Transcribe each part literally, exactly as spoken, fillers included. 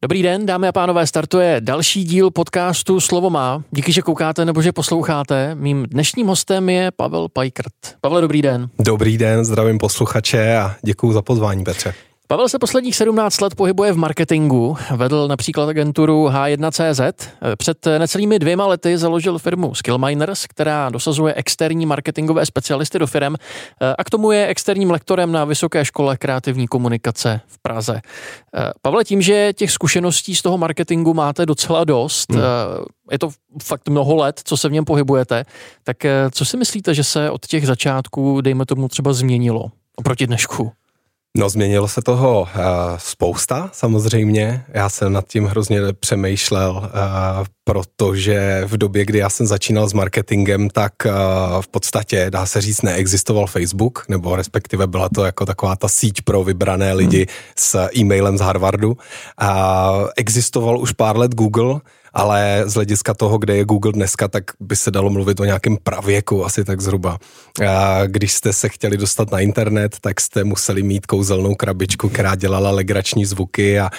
Dobrý den, dámy a pánové, startuje další díl podcastu Slovo má. Díky, že koukáte nebo že posloucháte. Mým dnešním hostem je Pavel Pajkrt. Pavle, dobrý den. Dobrý den, zdravím posluchače a děkuju za pozvání, Petře. Pavel se posledních sedmnáct let pohybuje v marketingu, vedl například agenturu H jedna tečka cé zet. Před necelými dvěma lety založil firmu Skillminers, která dosazuje externí marketingové specialisty do firem a k tomu je externím lektorem na Vysoké škole kreativní komunikace v Praze. Pavle, tím, že těch zkušeností z toho marketingu máte docela dost, hmm. je to fakt mnoho let, co se v něm pohybujete, tak co si myslíte, že se od těch začátků, dejme tomu, třeba změnilo oproti dnešku? No, změnilo se toho uh, spousta, samozřejmě. Já jsem nad tím hrozně přemýšlel, uh, protože v době, kdy já jsem začínal s marketingem, tak uh, v podstatě, dá se říct, neexistoval Facebook, nebo respektive byla to jako taková ta síť pro vybrané lidi hmm. s e-mailem z Harvardu. Uh, existoval už pár let Google, ale z hlediska toho, kde je Google dneska, tak by se dalo mluvit o nějakém pravěku, asi tak zhruba. A když jste se chtěli dostat na internet, tak jste museli mít kouzelnou krabičku, která dělala legrační zvuky a, a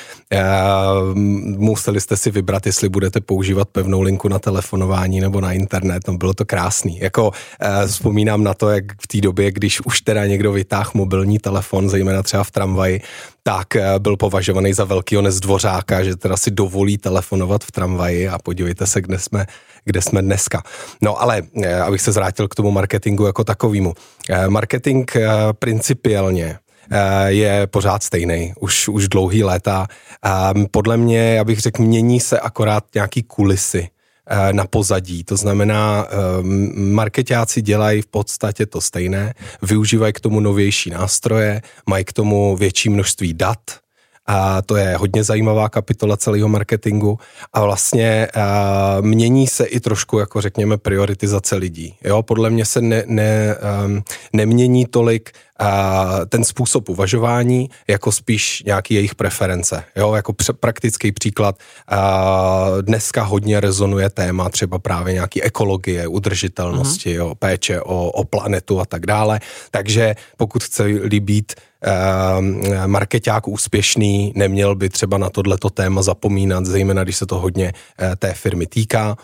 museli jste si vybrat, jestli budete používat pevnou linku na telefonování nebo na internet. No, bylo to krásný. Jako a, vzpomínám na to, jak v té době, když už teda někdo vytáhl mobilní telefon, zejména třeba v tramvaji, tak byl považovaný za velkýho nezdvořáka, že teda si dovolí telefonovat v tramvaji a podívejte se, kde jsme, kde jsme dneska. No ale, abych se zvrátil k tomu marketingu jako takovému. Marketing principiálně je pořád stejný, už, už dlouhý léta. Podle mě, já bych řekl, mění se akorát nějaký kulisy na pozadí. To znamená, marketáci dělají v podstatě to stejné, využívají k tomu novější nástroje, mají k tomu větší množství dat, a to je hodně zajímavá kapitola celého marketingu a vlastně a, mění se i trošku, jako řekněme, prioritizace lidí. Jo, podle mě se ne, ne, um, nemění tolik a, ten způsob uvažování, jako spíš nějaký jejich preference. Jo, jako pr- praktický příklad, a, dneska hodně rezonuje téma třeba právě nějaký ekologie, udržitelnosti, mm-hmm. jo, péče o, o planetu a tak dále. Takže pokud chce-li být markeťák úspěšný, neměl by třeba na tohleto téma zapomínat, zejména když se to hodně té firmy týká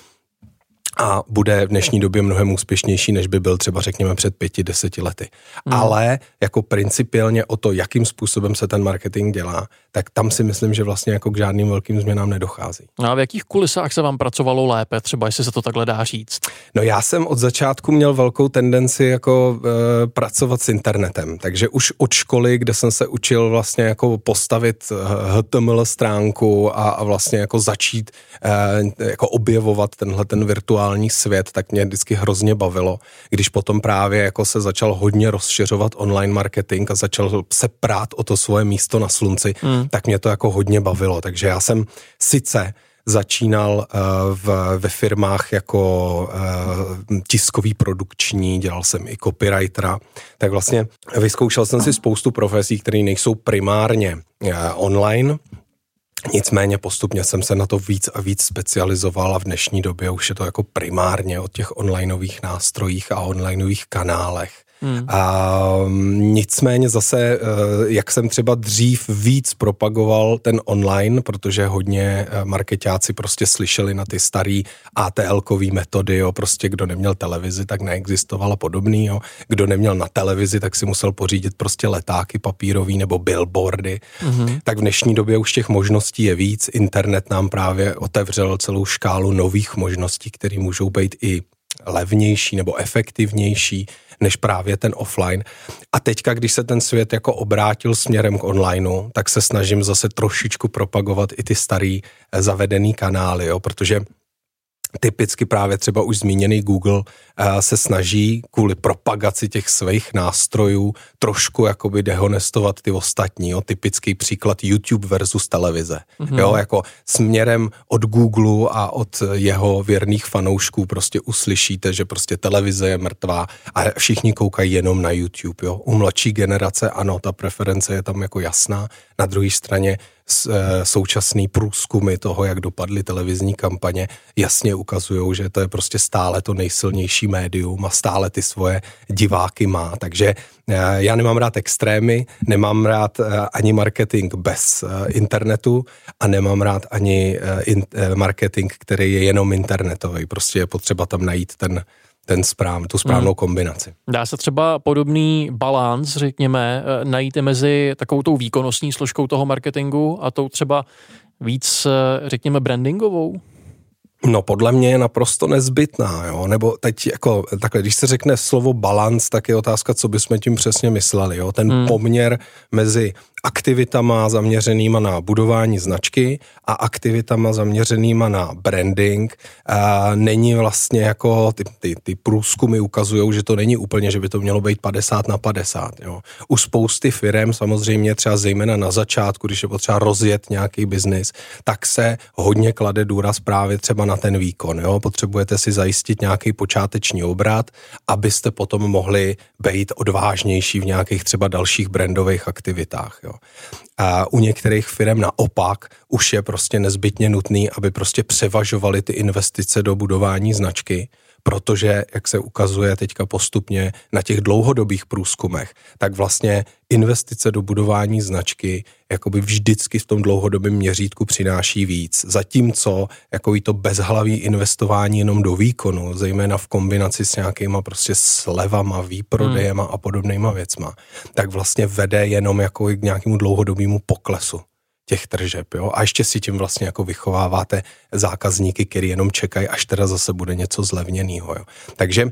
a bude v dnešní době mnohem úspěšnější, než by byl třeba řekněme před pěti, deseti lety. Hmm. Ale jako principiálně o to, jakým způsobem se ten marketing dělá, tak tam si myslím, že vlastně jako k žádným velkým změnám nedochází. No a v jakých kulisách se vám pracovalo lépe, třeba jestli se to takhle dá říct? No já jsem od začátku měl velkou tendenci jako e, pracovat s internetem, takže už od školy, kde jsem se učil vlastně jako postavit H T M L stránku a, a vlastně jako začít e, jako objevovat tenhle ten virtuální svět, tak mě vždycky hrozně bavilo, když potom právě jako se začal hodně rozšiřovat online marketing a začal se prát o to svoje místo na slunci, hmm. tak mě to jako hodně bavilo, takže já jsem sice začínal uh, v, ve firmách jako uh, tiskový produkční, dělal jsem i copywritera, tak vlastně vyzkoušel jsem si spoustu profesí, které nejsou primárně uh, online, nicméně postupně jsem se na to víc a víc specializoval a v dnešní době už je to jako primárně o těch onlineových nástrojích a onlineových kanálech. Hmm. A nicméně zase, jak jsem třeba dřív víc propagoval ten online, protože hodně marketáci prostě slyšeli na ty starý A T L-kový metody, jo, prostě kdo neměl televizi, tak neexistoval a podobný, jo. Kdo neměl na televizi, tak si musel pořídit prostě letáky papírový nebo billboardy. Hmm. Tak v dnešní době už těch možností je víc, internet nám právě otevřel celou škálu nových možností, které můžou být i levnější nebo efektivnější než právě ten offline. A teďka, když se ten svět jako obrátil směrem k onlineu, tak se snažím zase trošičku propagovat i ty starý zavedený kanály, jo, protože typicky právě třeba už zmíněný Google uh, se snaží kvůli propagaci těch svých nástrojů trošku jakoby dehonestovat ty ostatní. Jo? Typický příklad YouTube versus televize. Mm-hmm. Jo? Jako směrem od Google a od jeho věrných fanoušků prostě uslyšíte, že prostě televize je mrtvá a všichni koukají jenom na YouTube. Jo? U mladší generace ano, ta preference je tam jako jasná. Na druhé straně současný průzkumy toho, jak dopadly televizní kampaně, jasně ukazují, že to je prostě stále to nejsilnější médium a stále ty svoje diváky má. Takže já nemám rád extrémy, nemám rád ani marketing bez internetu a nemám rád ani marketing, který je jenom internetový. Prostě je potřeba tam najít ten ten správ, tu správnou hmm. kombinaci. Dá se třeba podobný balans, řekněme, najít mezi takovou tou výkonnostní složkou toho marketingu a tou třeba víc, řekněme, brandingovou? No podle mě je naprosto nezbytná, jo, nebo teď jako takhle, když se řekne slovo balans, tak je otázka, co bychom tím přesně mysleli, jo, ten hmm. poměr mezi aktivitama zaměřenýma na budování značky a aktivitama zaměřenýma na branding a není vlastně jako, ty, ty, ty průzkumy ukazujou, že to není úplně, že by to mělo být padesát na padesát, jo. U spousty firem samozřejmě třeba zejména na začátku, když je potřeba rozjet nějaký biznis, tak se hodně klade důraz právě třeba na ten výkon, jo. Potřebujete si zajistit nějaký počáteční obrat, abyste potom mohli být odvážnější v nějakých třeba dalších brandových aktivitách, jo. A u některých firm naopak už je prostě nezbytně nutný, aby prostě převažovaly ty investice do budování značky, protože, jak se ukazuje teďka postupně na těch dlouhodobých průzkumech, tak vlastně investice do budování značky jakoby vždycky v tom dlouhodobém měřítku přináší víc. Zatímco jakoby to bezhlavý investování jenom do výkonu, zejména v kombinaci s nějakýma prostě slevama, výprodejema hmm. a podobnýma věcma, tak vlastně vede jenom jako k nějakému dlouhodobému poklesu těch tržeb, jo, a ještě si tím vlastně jako vychováváte zákazníky, který jenom čekají, až teda zase bude něco zlevněného, jo. Takže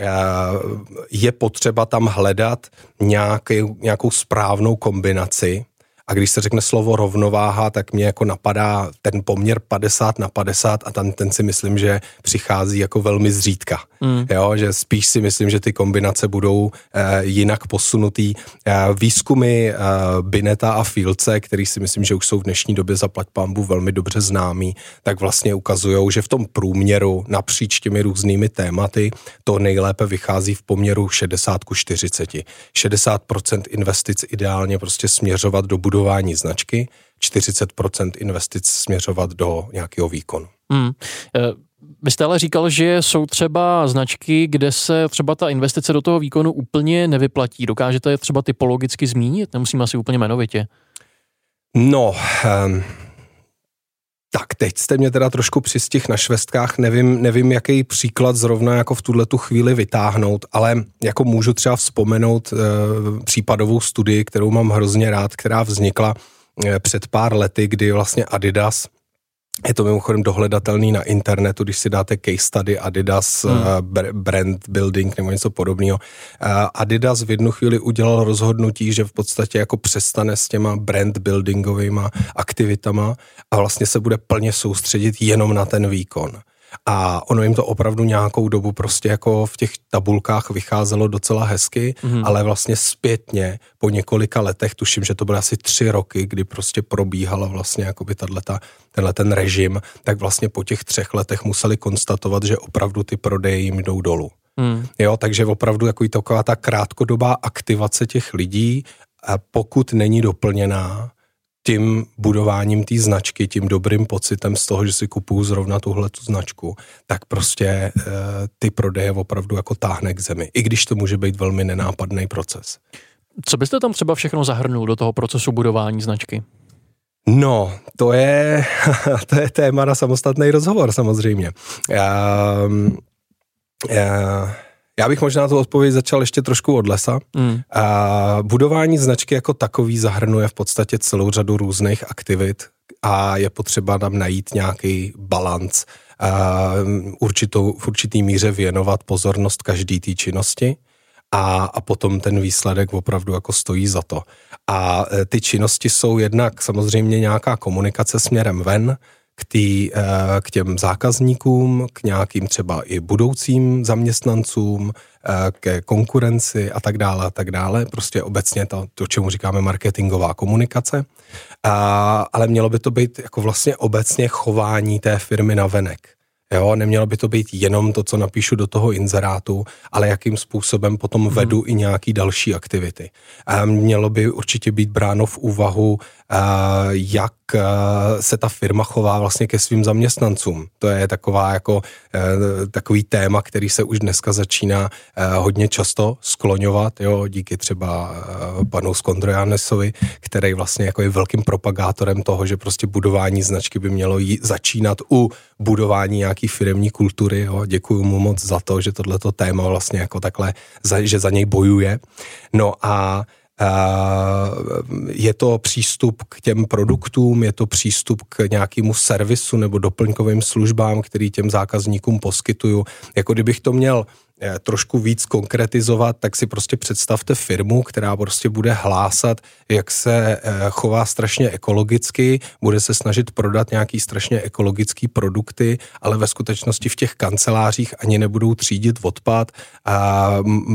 je potřeba tam hledat nějaký, nějakou správnou kombinaci. A když se řekne slovo rovnováha, tak mě jako napadá ten poměr padesát na padesát a tam ten si myslím, že přichází jako velmi zřídka. Mm. Jo, že spíš si myslím, že ty kombinace budou eh, jinak posunutý. Eh, výzkumy eh, Bineta a Fielce, který si myslím, že už jsou v dnešní době zaplať pánbů velmi dobře známí, tak vlastně ukazujou, že v tom průměru napříč těmi různými tématy to nejlépe vychází v poměru šedesát ku čtyřiceti. šedesát procent investic ideálně prostě směřovat do budování značky, čtyřicet procent investic směřovat do nějakého výkonu. Hmm. Vy jste ale říkal, že jsou třeba značky, kde se třeba ta investice do toho výkonu úplně nevyplatí. Dokážete je třeba typologicky zmínit? Nemusím asi úplně jmenovitě. No, um, tak teď jste mě teda trošku přistih na švestkách, nevím, nevím, jaký příklad zrovna jako v tuhletu chvíli vytáhnout, ale jako můžu třeba vzpomenout uh, případovou studii, kterou mám hrozně rád, která vznikla uh, před pár lety, kdy vlastně Adidas, je to mimochodem dohledatelný na internetu, když si dáte case study Adidas, hmm. brand building nebo něco podobného. Adidas v jednu chvíli udělal rozhodnutí, že v podstatě jako přestane s těma brand buildingovýma aktivitama a vlastně se bude plně soustředit jenom na ten výkon. A ono jim to opravdu nějakou dobu prostě jako v těch tabulkách vycházelo docela hezky, mm. ale vlastně zpětně po několika letech, tuším, že to byly asi tři roky, kdy prostě probíhala vlastně jakoby tato, tenhle ten režim, tak vlastně po těch třech letech museli konstatovat, že opravdu ty prodeje jim jdou dolů. Mm. Jo, takže opravdu jako taková ta krátkodobá aktivace těch lidí, a pokud není doplněná tím budováním té značky, tím dobrým pocitem z toho, že si kupuju zrovna tuhle tu značku, tak prostě e, ty prodeje opravdu jako táhne k zemi. I když to může být velmi nenápadný proces. Co byste tam třeba všechno zahrnul do toho procesu budování značky? No, to je, to je téma na samostatný rozhovor samozřejmě. Já, já, Já bych možná tu odpověď začal ještě trošku od lesa. Mm. A budování značky jako takový zahrnuje v podstatě celou řadu různých aktivit a je potřeba tam najít nějaký balanc, určitou, v určitý míře věnovat pozornost každý té činnosti a, a potom ten výsledek opravdu jako stojí za to. A ty činnosti jsou jednak samozřejmě nějaká komunikace směrem ven, K, tý, k těm zákazníkům, k nějakým třeba i budoucím zaměstnancům, ke konkurenci a tak dále a tak dále. Prostě obecně to, to čemu říkáme marketingová komunikace. A, ale mělo by to být jako vlastně obecně chování té firmy navenek. Jo, nemělo by to být jenom to, co napíšu do toho inzerátu, ale jakým způsobem potom vedu mm. i nějaký další aktivity. A mělo by určitě být bráno v úvahu jak se ta firma chová vlastně ke svým zaměstnancům. To je taková jako takový téma, který se už dneska začíná hodně často skloňovat, jo, díky třeba panu Skondrojanesovi, který vlastně jako je velkým propagátorem toho, že prostě budování značky by mělo jí začínat u budování nějaký firemní kultury. Jo. Děkuju mu moc za to, že tohleto téma vlastně jako takhle, že za něj bojuje. No a je to přístup k těm produktům, je to přístup k nějakému servisu nebo doplňkovým službám, který těm zákazníkům poskytuju. Jako kdybych to měl trošku víc konkretizovat, tak si prostě představte firmu, která prostě bude hlásat, jak se chová strašně ekologicky, bude se snažit prodat nějaký strašně ekologický produkty, ale ve skutečnosti v těch kancelářích ani nebudou třídit odpad a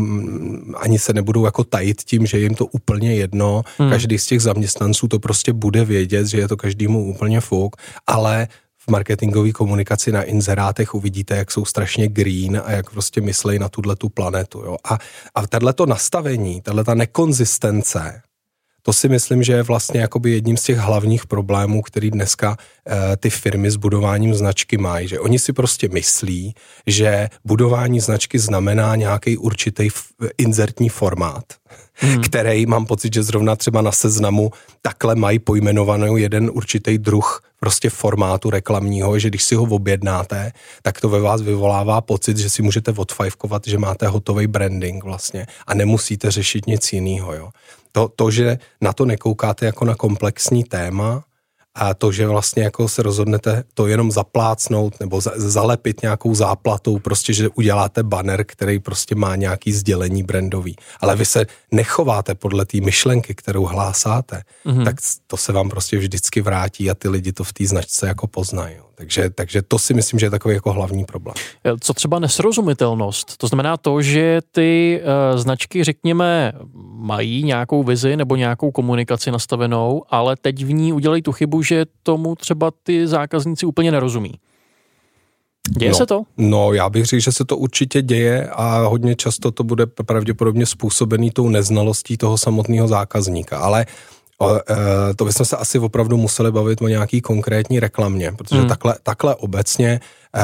ani se nebudou jako tajit tím, že jim to úplně jedno. Hmm. Každý z těch zaměstnanců to prostě bude vědět, že je to každému úplně fuk, ale v marketingové komunikaci na inzerátech uvidíte, jak jsou strašně green a jak prostě myslejí na tuhletu planetu. Jo? A, a tato nastavení, tato nekonzistence, to si myslím, že je vlastně jakoby jedním z těch hlavních problémů, který dneska e, ty firmy s budováním značky mají. Že oni si prostě myslí, že budování značky znamená nějaký určitý f, inzertní formát, hmm. který mám pocit, že zrovna třeba na Seznamu takhle mají pojmenovaný jeden určitý druh prostě formátu reklamního, že když si ho objednáte, tak to ve vás vyvolává pocit, že si můžete odfajfkovat, že máte hotový branding vlastně a nemusíte řešit nic jiného, jo. To, to, že na to nekoukáte jako na komplexní téma a to, že vlastně jako se rozhodnete to jenom zaplácnout nebo za, zalepit nějakou záplatou, prostě, že uděláte banner, který prostě má nějaký sdělení brandový. Ale vy se nechováte podle té myšlenky, kterou hlásáte, mm-hmm. tak to se vám prostě vždycky vrátí a ty lidi to v té značce jako poznají. Takže, takže to si myslím, že je takový jako hlavní problém. Co třeba nesrozumitelnost? To znamená to, že ty uh, značky, řekněme, mají nějakou vizi nebo nějakou komunikaci nastavenou, ale teď v ní udělají tu chybu, že tomu třeba ty zákazníci úplně nerozumí. Děje no, se to? No, já bych řekl, že se to určitě děje a hodně často to bude pravděpodobně způsobený tou neznalostí toho samotného zákazníka, ale O, e, to bychom se asi opravdu museli bavit o nějaký konkrétní reklamě, protože hmm. takhle, takhle obecně e,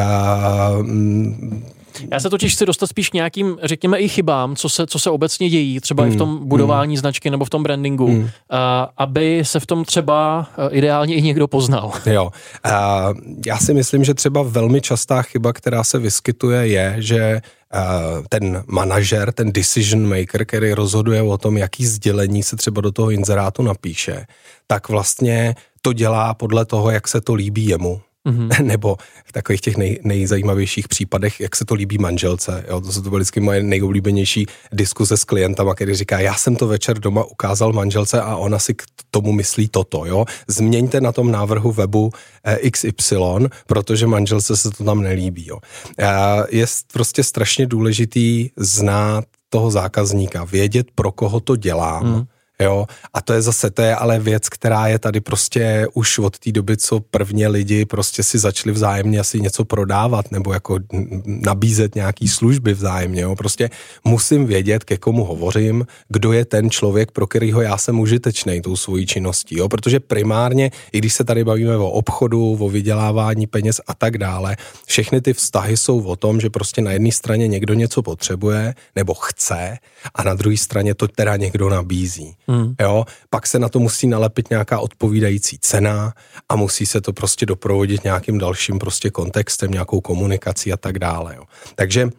m, Já se totiž chci dostat spíš nějakým, řekněme, i chybám, co se, co se obecně dějí, třeba hmm. i v tom budování hmm. značky nebo v tom brandingu, hmm. a, aby se v tom třeba ideálně i někdo poznal. Jo. A já si myslím, že třeba velmi častá chyba, která se vyskytuje, je, že ten manažer, ten decision maker, který rozhoduje o tom, jaký sdělení se třeba do toho inzerátu napíše, tak vlastně to dělá podle toho, jak se to líbí jemu. Mm-hmm. Nebo v takových těch nej, nejzajímavějších případech, jak se to líbí manželce. Jo? To jsou to vždycky moje nejoblíbenější diskuze s klientama, který říká, já jsem to večer doma ukázal manželce a ona si k tomu myslí toto. Jo? Změňte na tom návrhu webu X Y, protože manželce se to tam nelíbí. Jo? Je prostě strašně důležitý znát toho zákazníka, vědět, pro koho to dělám, mm. Jo, a to je zase, to je ale věc, která je tady prostě už od té doby, co prvně lidi prostě si začali vzájemně asi něco prodávat nebo jako nabízet nějaký služby vzájemně, jo, prostě musím vědět, ke komu hovořím, kdo je ten člověk, pro kterýho já jsem užitečnej tou svojí činností, jo, protože primárně, i když se tady bavíme o obchodu, o vydělávání peněz a tak dále, všechny ty vztahy jsou o tom, že prostě na jedné straně někdo něco potřebuje nebo chce a na druhé straně to teda někdo nabízí. Hmm. Jo, pak se na to musí nalepit nějaká odpovídající cena a musí se to prostě doprovodit nějakým dalším prostě kontextem, nějakou komunikací a tak dále. Jo. Takže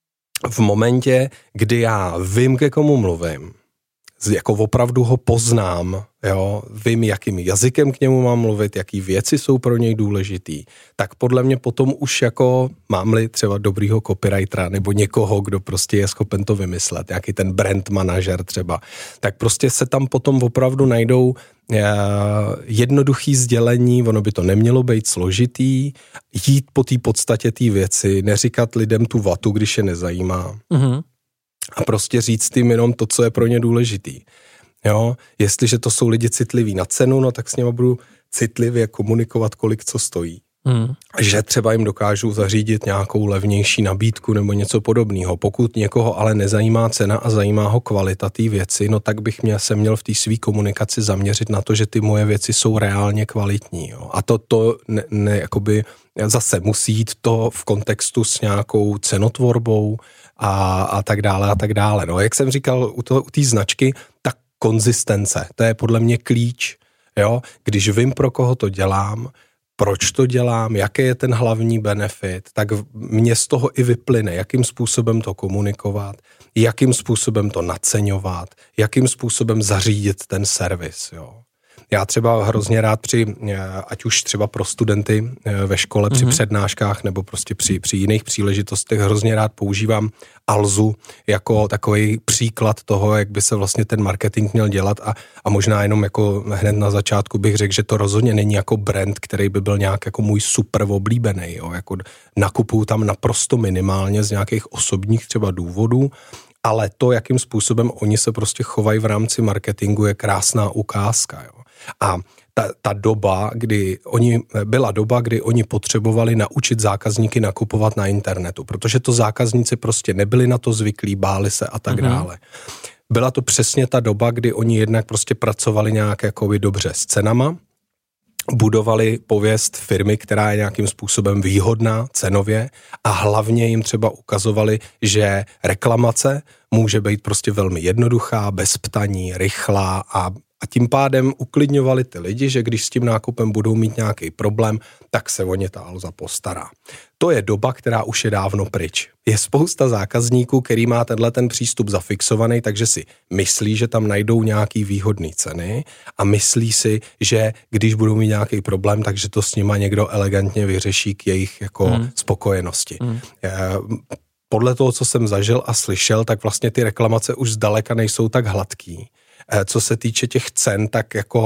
v momentě, kdy já vím, ke komu mluvím, jako opravdu ho poznám, jo, vím, jakým jazykem k němu mám mluvit, jaký věci jsou pro něj důležitý, tak podle mě potom už jako mám-li třeba dobrýho copywritera nebo někoho, kdo prostě je schopen to vymyslet, nějaký ten brand manažer třeba, tak prostě se tam potom opravdu najdou jednoduchý sdělení, ono by to nemělo být složitý, jít po té podstatě té věci, neříkat lidem tu vatu, když je nezajímá. Mm-hmm. A prostě říct jim jenom to, co je pro ně důležitý. Jo? Jestliže to jsou lidi citliví na cenu, no tak s nimi budu citlivě komunikovat, kolik co stojí. Hmm. Že třeba jim dokážu zařídit nějakou levnější nabídku nebo něco podobného. Pokud někoho ale nezajímá cena a zajímá ho kvalita té věci, no tak bych mě se měl v té své komunikaci zaměřit na to, že ty moje věci jsou reálně kvalitní. Jo. A to, to ne, ne, jakoby zase musí jít to v kontextu s nějakou cenotvorbou a, a tak dále a tak dále. No, jak jsem říkal u té značky, tak konzistence, to je podle mě klíč. Jo. Když vím, pro koho to dělám, proč to dělám, jaký je ten hlavní benefit, tak mě z toho i vyplyne, jakým způsobem to komunikovat, jakým způsobem to naceňovat, jakým způsobem zařídit ten servis. Jo. Já třeba hrozně rád při, ať už třeba pro studenty ve škole, mm-hmm. při přednáškách nebo prostě při, při jiných příležitostech hrozně rád používám Alzu jako takový příklad toho, jak by se vlastně ten marketing měl dělat a, a možná jenom jako hned na začátku bych řekl, že to rozhodně není jako brand, který by byl nějak jako můj super oblíbený. Jo. Jako nakupuju tam naprosto minimálně z nějakých osobních třeba důvodů, ale to, jakým způsobem oni se prostě chovají v rámci marketingu, je krásná ukázka. Jo. A ta, ta doba, kdy oni, byla doba, kdy oni potřebovali naučit zákazníky nakupovat na internetu, protože to zákazníci prostě nebyli na to zvyklí, báli se a tak mm-hmm. dále. Byla to přesně ta doba, kdy oni jednak prostě pracovali nějak jakoby dobře s cenama, budovali pověst firmy, která je nějakým způsobem výhodná cenově a hlavně jim třeba ukazovali, že reklamace může být prostě velmi jednoduchá, bez ptaní, rychlá a A tím pádem uklidňovali ty lidi, že když s tím nákupem budou mít nějaký problém, tak se o ně ta Alza postará. To je doba, která už je dávno pryč. Je spousta zákazníků, který má tenhle ten přístup zafixovaný, takže si myslí, že tam najdou nějaký výhodný ceny a myslí si, že když budou mít nějaký problém, takže to s nima někdo elegantně vyřeší k jejich jako hmm. spokojenosti. Hmm. Podle toho, co jsem zažil a slyšel, tak vlastně ty reklamace už zdaleka nejsou tak hladký. Co se týče těch cen, tak jako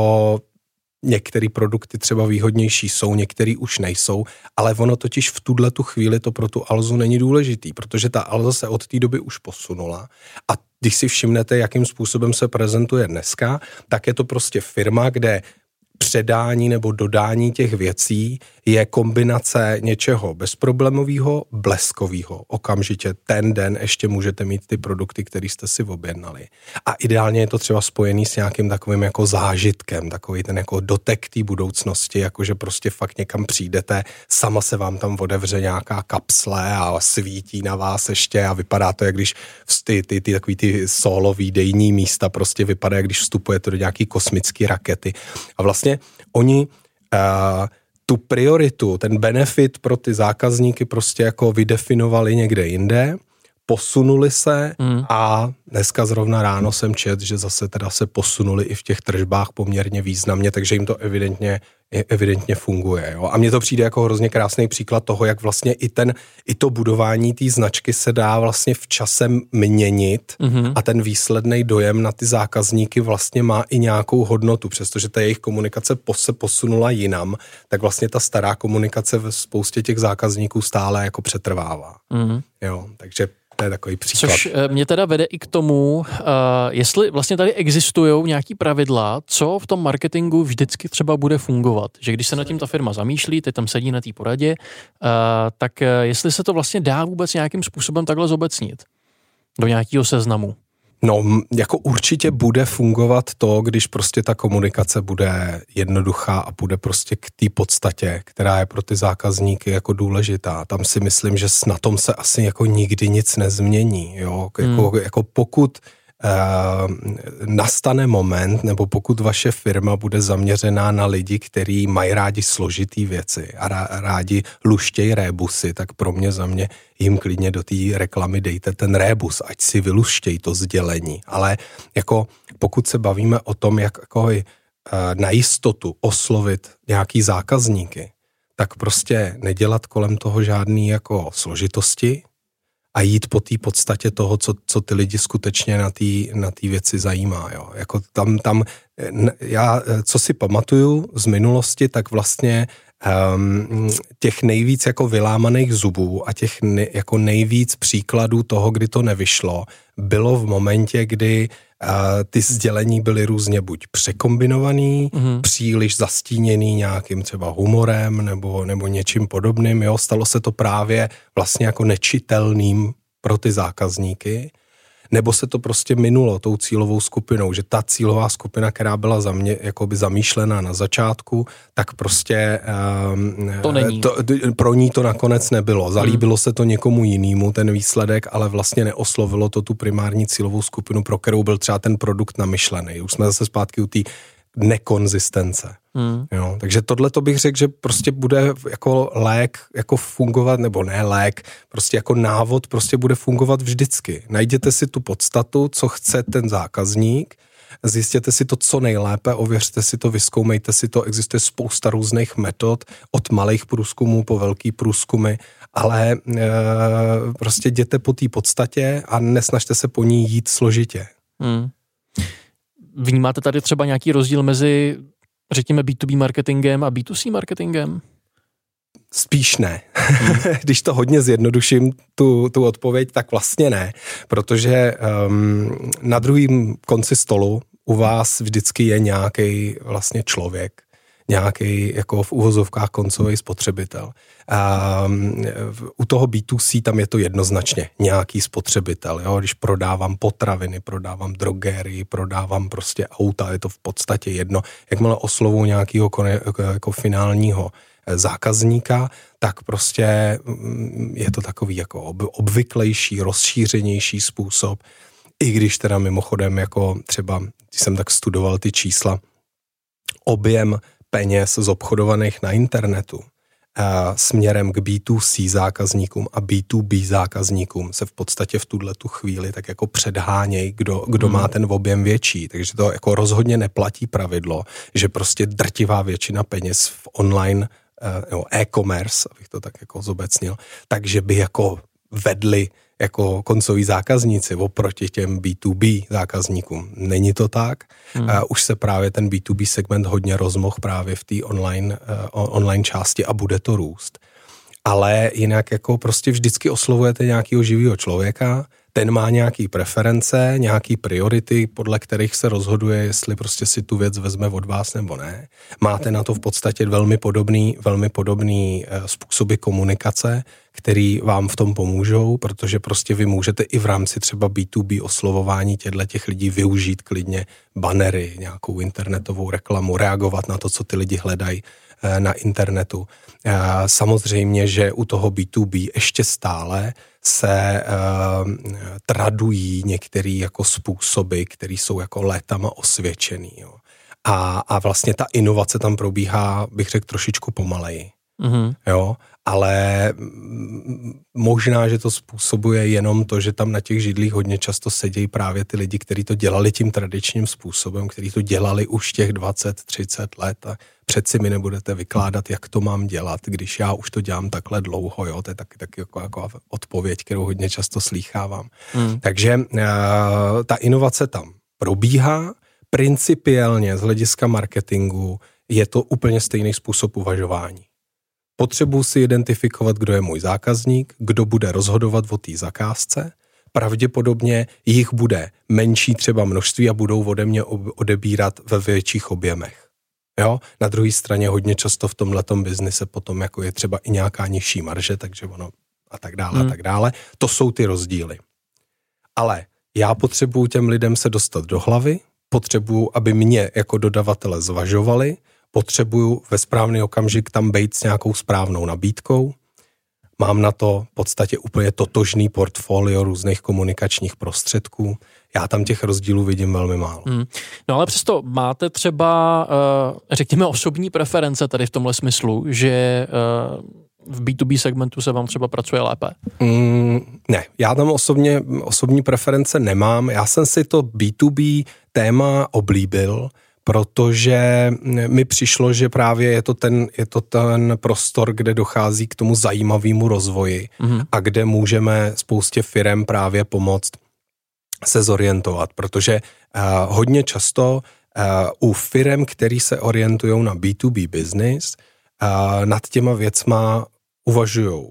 některé produkty třeba výhodnější jsou, některé už nejsou, ale ono totiž v tuhle tu chvíli to pro tu Alzu není důležitý, protože ta Alza se od té doby už posunula a když si všimnete, jakým způsobem se prezentuje dneska, tak je to prostě firma, kde předání nebo dodání těch věcí je kombinace něčeho bezproblémového, bleskového. Okamžitě ten den ještě můžete mít ty produkty, které jste si objednali. A ideálně je to třeba spojený s nějakým takovým jako zážitkem, takový ten jako dotek té budoucnosti, jakože prostě fakt někam přijdete, sama se vám tam otevře nějaká kapsle a svítí na vás ještě a vypadá to, jak když ty, ty, ty takový ty solo výdejní místa prostě vypadá, jak když vstupujete do nějaký kosmické rakety. A vlastně oni uh, tu prioritu, ten benefit pro ty zákazníky prostě jako vydefinovali někde jinde, posunuli se mm. a dneska zrovna ráno jsem čet, že zase teda se posunuli i v těch tržbách poměrně významně, takže jim to evidentně, evidentně funguje. Jo? A mně to přijde jako hrozně krásný příklad toho, jak vlastně i, ten, i to budování té značky se dá vlastně v čase měnit mm-hmm. a ten výsledný dojem na ty zákazníky vlastně má i nějakou hodnotu, přestože ta jejich komunikace se posunula jinam, tak vlastně ta stará komunikace ve spoustě těch zákazníků stále jako přetrvává. Mm-hmm. Jo, takže to je takový příklad. Což mě teda vede i k tomu, uh, jestli vlastně tady existují nějaký pravidla, co v tom marketingu vždycky třeba bude fungovat. Že když se nad tím ta firma zamýšlí, ty tam sedí na té poradě, uh, tak uh, jestli se to vlastně dá vůbec nějakým způsobem takhle zobecnit do nějakého seznamu. No, jako určitě bude fungovat to, když prostě ta komunikace bude jednoduchá a bude prostě k té podstatě, která je pro ty zákazníky jako důležitá. Tam si myslím, že na tom se asi jako nikdy nic nezmění, jo. Jako, hmm. jako pokud Uh, nastane moment, nebo pokud vaše firma bude zaměřená na lidi, kteří mají rádi složitý věci a rádi luštěj rébusy, tak pro mě za mě jim klidně do té reklamy dejte ten rébus, ať si vyluštěj to sdělení. Ale jako pokud se bavíme o tom, jak jako, uh, na jistotu oslovit nějaký zákazníky, tak prostě nedělat kolem toho žádný jako složitosti, a jít po té podstatě toho, co, co ty lidi skutečně na té na té věci zajímá. Jo. Jako tam, tam, já, co si pamatuju z minulosti, tak vlastně um, těch nejvíc jako vylámaných zubů a těch ne, jako nejvíc příkladů toho, kdy to nevyšlo, bylo v momentě, kdy ty sdělení byly různě buď překombinovaný, mm. příliš zastíněný nějakým třeba humorem nebo, nebo něčím podobným, jo, stalo se to právě vlastně jako nečitelným pro ty zákazníky, nebo se to prostě minulo tou cílovou skupinou, že ta cílová skupina, která byla za mě jakoby zamýšlená na začátku, tak prostě um, to není. To, pro ní to nakonec nebylo. Zalíbilo hmm. se to někomu jinému, ten výsledek, ale vlastně neoslovilo to tu primární cílovou skupinu, pro kterou byl třeba ten produkt namyšlený. Už jsme zase zpátky u té nekonzistence. Hmm. Jo, takže tohle to bych řekl, že prostě bude jako lék jako fungovat, nebo ne lék, prostě jako návod prostě bude fungovat vždycky. Najděte si tu podstatu, co chce ten zákazník, zjistěte si to co nejlépe, ověřte si to, vyzkoumejte si to, existuje spousta různých metod, od malých průzkumů po velký průzkumy, ale e, prostě jděte po té podstatě a nesnažte se po ní jít složitě. Hmm. Vnímáte tady třeba nějaký rozdíl mezi, řekněme, bé dvě bé marketingem a bé dvě cé marketingem? Spíš ne. Hmm. Když to hodně zjednoduším, tu, tu odpověď, tak vlastně ne. Protože um, na druhém konci stolu u vás vždycky je nějaký vlastně člověk, nějaký jako v uvozovkách koncový spotřebitel. A u toho bé dvě cé tam je to jednoznačně nějaký spotřebitel. Jo? Když prodávám potraviny, prodávám drogérii, prodávám prostě auta, je to v podstatě jedno. Jakmile oslovu nějakého jako finálního zákazníka, tak prostě je to takový jako obvyklejší, rozšířenější způsob. I když teda mimochodem jako třeba, když jsem tak studoval ty čísla, objem peněz zobchodovaných na internetu a směrem k bé dvě cé zákazníkům a bé dvě bé zákazníkům se v podstatě v tuhletu chvíli tak jako předháněj, kdo, kdo hmm. má ten objem větší. Takže to jako rozhodně neplatí pravidlo, že prostě drtivá většina peněz v online uh, e-commerce, abych to tak jako zobecnil, takže by jako vedli jako koncoví zákazníci oproti těm bé dvě bé zákazníkům. Není to tak. Hmm. Uh, už se právě ten bé dvě bé segment hodně rozmohl právě v té online, uh, online části a bude to růst. Ale jinak jako prostě vždycky oslovujete nějakého živého člověka, ten má nějaký preference, nějaký priority, podle kterých se rozhoduje, jestli prostě si tu věc vezme od vás nebo ne. Máte na to v podstatě velmi podobný, velmi podobný způsoby komunikace, který vám v tom pomůžou, protože prostě vy můžete i v rámci třeba bé dvě bé oslovování těchto těch lidí využít klidně banery, nějakou internetovou reklamu, reagovat na to, co ty lidi hledají na internetu. Samozřejmě, že u toho bé dvě bé ještě stále se uh, tradují některé jako způsoby, které jsou jako létama osvědčený. Jo. A, a vlastně ta inovace tam probíhá, bych řekl, trošičku pomaleji. Mm-hmm. Jo. Ale možná, že to způsobuje jenom to, že tam na těch židlích hodně často sedějí právě ty lidi, kteří to dělali tím tradičním způsobem, kteří to dělali už těch dvacet třicet let a přeci mi nebudete vykládat, jak to mám dělat, když já už to dělám takhle dlouho, jo, to je taky, taky jako, jako odpověď, kterou hodně často slýchávám. Hmm. Takže uh, ta inovace tam probíhá, principiálně z hlediska marketingu je to úplně stejný způsob uvažování. Potřebuji si identifikovat, kdo je můj zákazník, kdo bude rozhodovat o té zakázce. Pravděpodobně jich bude menší třeba množství a budou ode mě odebírat ve větších objemech. Jo? Na druhé straně hodně často v tomhletom biznise potom jako je třeba i nějaká nižší marže, takže ono a tak dále hmm. a tak dále. To jsou ty rozdíly. Ale já potřebuju těm lidem se dostat do hlavy, potřebuju, aby mě jako dodavatele zvažovali, potřebuju ve správný okamžik tam být s nějakou správnou nabídkou. Mám na to v podstatě úplně totožný portfolio různých komunikačních prostředků. Já tam těch rozdílů vidím velmi málo. Hmm. No ale přesto máte třeba, řekněme, osobní preference tady v tomhle smyslu, že v bé dvě bé segmentu se vám třeba pracuje lépe? Mm, ne, já tam osobně osobní preference nemám. Já jsem si to bé dvě bé téma oblíbil, protože mi přišlo, že právě je to ten, je to ten prostor, kde dochází k tomu zajímavému rozvoji mm-hmm. a kde můžeme spoustě firem právě pomoct se zorientovat, protože uh, hodně často uh, u firem, který se orientují na bé dvě bé business, uh, nad těma věcma uvažujou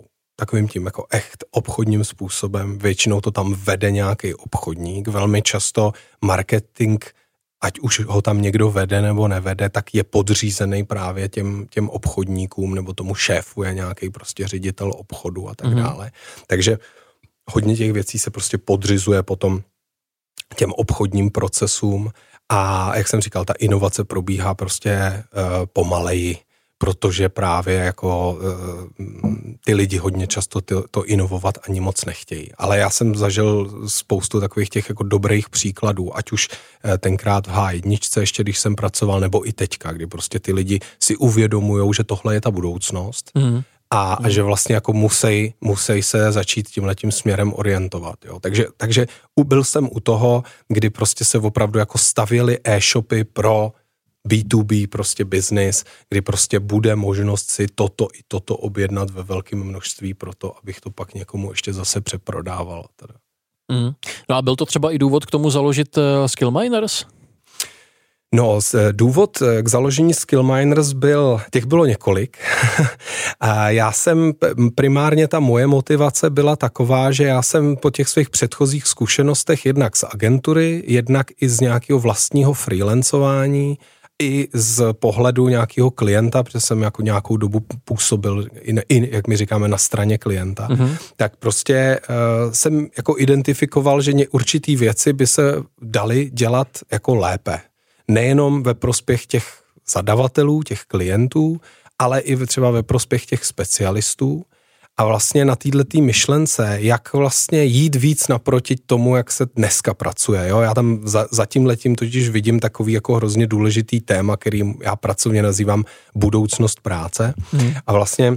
takovým tím jako echt obchodním způsobem. Většinou to tam vede nějaký obchodník. Velmi často marketing, ať už ho tam někdo vede nebo nevede, tak je podřízený právě těm, těm obchodníkům nebo tomu šéfu je nějaký prostě ředitel obchodu a tak mm-hmm. dále. Takže hodně těch věcí se prostě podřizuje potom těm obchodním procesům a jak jsem říkal, ta inovace probíhá prostě uh, pomaleji, protože právě jako uh, ty lidi hodně často ty, to inovovat ani moc nechtějí. Ale já jsem zažil spoustu takových těch jako dobrých příkladů, ať už uh, tenkrát v há jedna, ještě když jsem pracoval, nebo i teďka, kdy prostě ty lidi si uvědomujou, že tohle je ta budoucnost. Mm. A, a že vlastně jako musí, musí se začít tímhletím směrem orientovat. Jo. Takže, takže byl jsem u toho, kdy prostě se opravdu jako stavěly e-shopy pro bé dvě bé prostě business, kdy prostě bude možnost si toto i toto objednat ve velkém množství pro to, abych to pak někomu ještě zase přeprodával. Teda. Mm. No a byl to třeba i důvod k tomu založit uh, Skillminers? No, důvod k založení Skillminers byl, těch bylo několik. A já jsem, primárně ta moje motivace byla taková, že já jsem po těch svých předchozích zkušenostech jednak z agentury, jednak i z nějakého vlastního freelancování, i z pohledu nějakého klienta, protože jsem jako nějakou dobu působil, i, i jak my říkáme, na straně klienta, mm-hmm. tak prostě uh, jsem jako identifikoval, že určitý věci by se daly dělat jako lépe. Nejenom ve prospěch těch zadavatelů, těch klientů, ale i třeba ve prospěch těch specialistů. A vlastně na této myšlence, jak vlastně jít víc naproti tomu, jak se dneska pracuje. Jo? Já tam za, za tímhletím totiž vidím takový jako hrozně důležitý téma, který já pracovně nazývám budoucnost práce. Hmm. A vlastně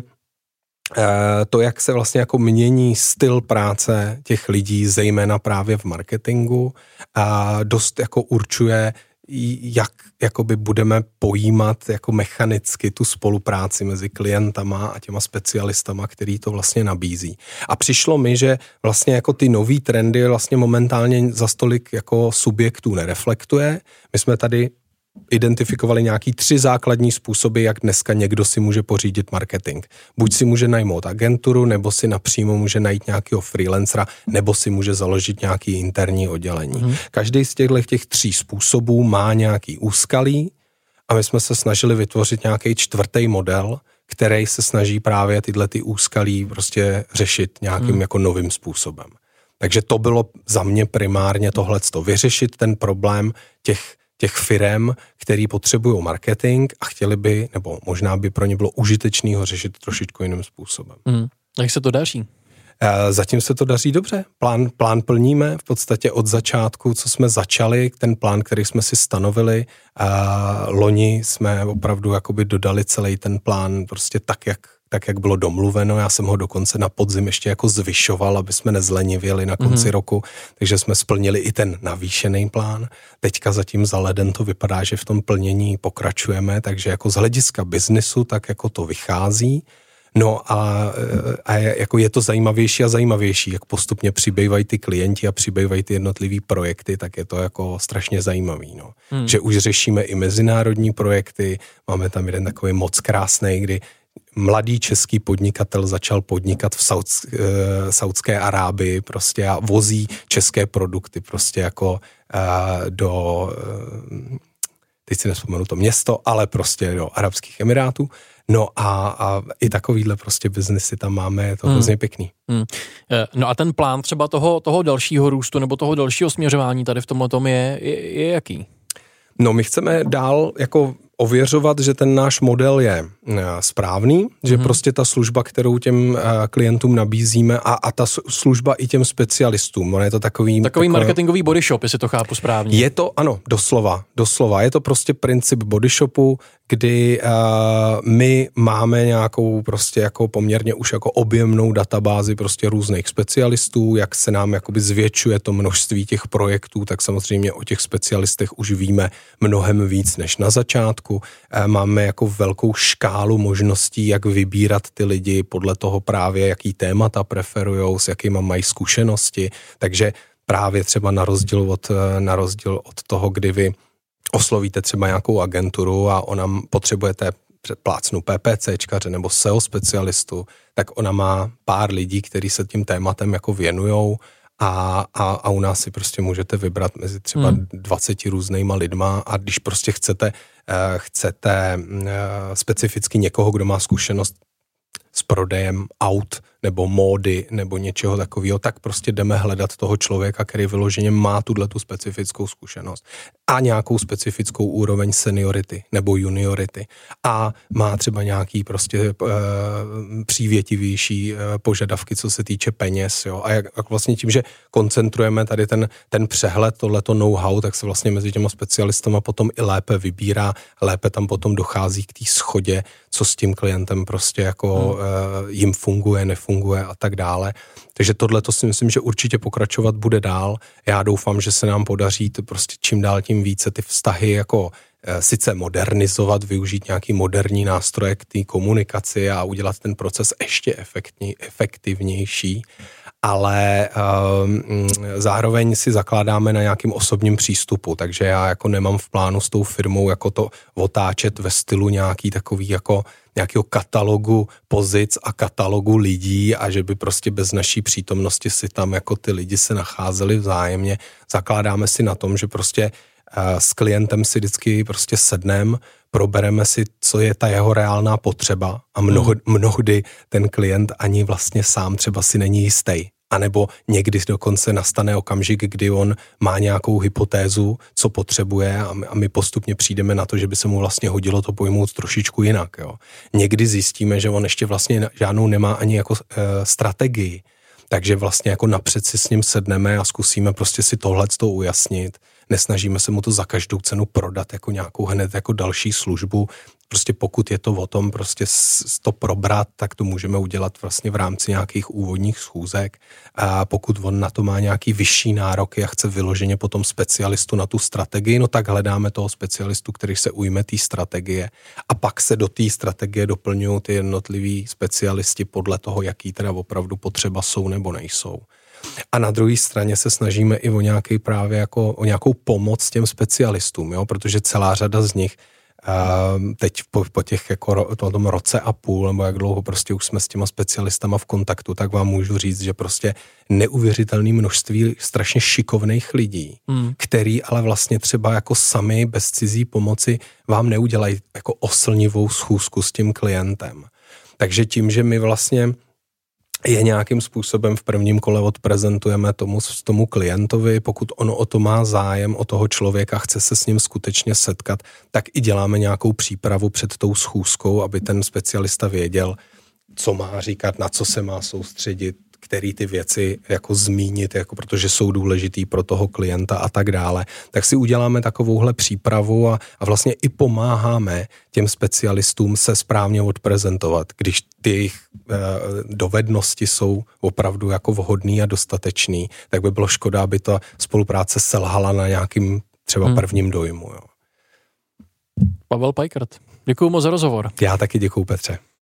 to, jak se vlastně jako mění styl práce těch lidí, zejména právě v marketingu, a dost jako určuje, jak jakoby budeme pojímat jako mechanicky tu spolupráci mezi klientama a těma specialistama, který to vlastně nabízí. A přišlo mi, že vlastně jako ty nový trendy vlastně momentálně za stolik jako subjektů nereflektuje. My jsme tady identifikovali nějaký tři základní způsoby, jak dneska někdo si může pořídit marketing. Buď si může najmout agenturu, nebo si napřímo může najít nějakého freelancera, nebo si může založit nějaký interní oddělení. Hmm. Každý z těchto těch tří způsobů má nějaký úskalí a my jsme se snažili vytvořit nějaký čtvrtý model, který se snaží právě tyhle ty úskalí prostě řešit nějakým hmm. jako novým způsobem. Takže to bylo za mě primárně tohleto, vyřešit ten problém těch těch firem, který potřebují marketing a chtěli by, nebo možná by pro ně bylo užitečný ho řešit trošičku jiným způsobem. Mm. Jak se to daří? Zatím se to daří dobře. Plán, plán plníme v podstatě od začátku, co jsme začali, ten plán, který jsme si stanovili. A loni jsme opravdu jakoby dodali celý ten plán prostě tak, jak tak, jak bylo domluveno. Já jsem ho dokonce na podzim ještě jako zvyšoval, aby jsme nezlenivěli na konci mm-hmm. roku, takže jsme splnili i ten navýšený plán. Teďka zatím za leden to vypadá, že v tom plnění pokračujeme, takže jako z hlediska biznisu, tak jako to vychází. No a, a jako je to zajímavější a zajímavější, jak postupně přibývají ty klienti a přibývají ty jednotlivý projekty, tak je to jako strašně zajímavý. No. Hmm. Že už řešíme i mezinárodní projekty, máme tam jeden takový moc krásný, kdy mladý český podnikatel začal podnikat v Saud, uh, Saudské Arábii prostě a vozí české produkty prostě jako uh, do, uh, teď si nespomenu to město, ale prostě do Arabských Emirátů. No a, a i takovýhle prostě biznesy tam máme, je to hmm. hrozně pěkný. Hmm. No a ten plán třeba toho, toho dalšího růstu nebo toho dalšího směřování tady v tomhletom je, je, je jaký? No my chceme dál jako ověřovat, že ten náš model je správný, že mm-hmm. prostě ta služba, kterou těm klientům nabízíme a, a ta služba i těm specialistům, on je to takový... Takový takové, marketingový body shop, jestli to chápu správně. Je to, ano, doslova, doslova, je to prostě princip body shopu, kdy uh, my máme nějakou prostě jako poměrně už jako objemnou databázi prostě různých specialistů, jak se nám jakoby zvětšuje to množství těch projektů, tak samozřejmě o těch specialistech už víme mnohem víc než na začátku. Uh, máme jako velkou škálu možností, jak vybírat ty lidi podle toho právě, jaký témata preferujou, s jakýma mají zkušenosti, takže právě třeba na rozdíl od, na rozdíl od toho, kdy vy oslovíte třeba nějakou agenturu a ona potřebujete předplácnu PPCčkaře nebo S E O specialistu, tak ona má pár lidí, kteří se tím tématem jako věnujou a, a, a u nás si prostě můžete vybrat mezi třeba hmm. dvaceti různýma lidma a když prostě chcete, uh, chcete uh, specificky někoho, kdo má zkušenost s prodejem aut nebo módy nebo něčeho takového, tak prostě jdeme hledat toho člověka, který vyloženě má tuhletu specifickou zkušenost a nějakou specifickou úroveň seniority nebo juniority a má třeba nějaký prostě e, přívětivější e, požadavky, co se týče peněz, jo. A jak, jak vlastně tím, že koncentrujeme tady ten, ten přehled, tohleto know-how, tak se vlastně mezi těma specialistama potom i lépe vybírá, lépe tam potom dochází k té shodě, co s tím klientem prostě jako hmm. e, jim funguje, nefunguje a tak dále. Takže tohle to si myslím, že určitě pokračovat bude dál. Já doufám, že se nám podaří to prostě čím dál tím více ty vztahy jako e, sice modernizovat, využít nějaký moderní nástroje k té komunikaci a udělat ten proces ještě efektní, efektivnější, ale um, zároveň si zakládáme na nějakým osobním přístupu, takže já jako nemám v plánu s tou firmou jako to otáčet ve stylu nějaký takový jako nějakého katalogu pozic a katalogu lidí a že by prostě bez naší přítomnosti si tam jako ty lidi se nacházeli vzájemně. Zakládáme si na tom, že prostě uh, s klientem si vždycky prostě sedneme, probereme si, co je ta jeho reálná potřeba a mnoho, mnohdy ten klient ani vlastně sám třeba si není jistý. A nebo někdy dokonce nastane okamžik, kdy on má nějakou hypotézu, co potřebuje a my, a my postupně přijdeme na to, že by se mu vlastně hodilo to pojmout trošičku jinak. Jo. Někdy zjistíme, že on ještě vlastně žádnou nemá ani jako e, strategii, takže vlastně jako napřed si s ním sedneme a zkusíme prostě si tohleto ujasnit. Nesnažíme se mu to za každou cenu prodat jako nějakou hned jako další službu. Prostě pokud je to o tom prostě to probrat, tak to můžeme udělat vlastně v rámci nějakých úvodních schůzek. A pokud on na to má nějaký vyšší nároky a chce vyloženě potom specialistu na tu strategii, no tak hledáme toho specialistu, který se ujme té strategie. A pak se do té strategie doplňují ty jednotliví specialisti podle toho, jaký teda opravdu potřeba jsou nebo nejsou. A na druhé straně se snažíme i o nějaký právě jako o nějakou pomoc těm specialistům, jo? Protože celá řada z nich uh, teď po, po těch jako to, tom roce a půl, nebo jak dlouho prostě už jsme s těma specialistama v kontaktu, tak vám můžu říct, že prostě neuvěřitelné množství strašně šikovných lidí, hmm. který ale vlastně třeba jako sami bez cizí pomoci vám neudělají jako oslnivou schůzku s tím klientem. Takže tím, že my vlastně je nějakým způsobem v prvním kole odprezentujeme tomu, tomu klientovi, pokud ono o to má zájem, o toho člověka, chce se s ním skutečně setkat, tak i děláme nějakou přípravu před tou schůzkou, aby ten specialista věděl, co má říkat, na co se má soustředit, který ty věci jako zmínit, jako protože jsou důležitý pro toho klienta a tak dále, tak si uděláme takovouhle přípravu a, a vlastně i pomáháme těm specialistům se správně odprezentovat, když ty jejich e, dovednosti jsou opravdu jako vhodný a dostatečný, tak by bylo škoda, aby ta spolupráce selhala na nějakým třeba hmm. prvním dojmu. Jo. Pavel Pajkrt, děkuju moc za rozhovor. Já taky děkuju, Petře.